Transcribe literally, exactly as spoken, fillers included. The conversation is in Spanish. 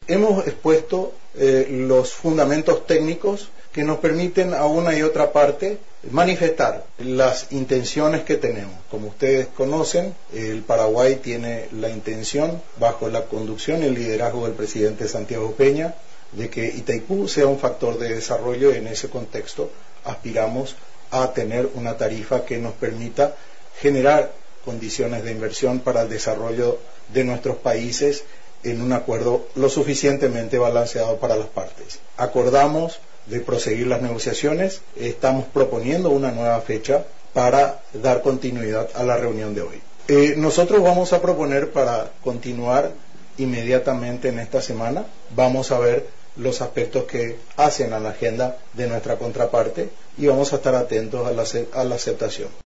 hemos expuesto eh, los fundamentos técnicos que nos permiten a una y otra parte manifestar las intenciones que tenemos. Como ustedes conocen, el Paraguay tiene la intención, bajo la conducción y el liderazgo del presidente Santiago Peña, de que Itaipú sea un factor de desarrollo, y en ese contexto aspiramos a tener una tarifa que nos permita generar condiciones de inversión para el desarrollo de nuestros países en un acuerdo lo suficientemente balanceado para las partes. Acordamos de proseguir las negociaciones, estamos proponiendo una nueva fecha para dar continuidad a la reunión de hoy. Eh, nosotros vamos a proponer para continuar inmediatamente en esta semana, vamos a ver los aspectos que hacen a la agenda de nuestra contraparte y vamos a estar atentos a la, a la aceptación.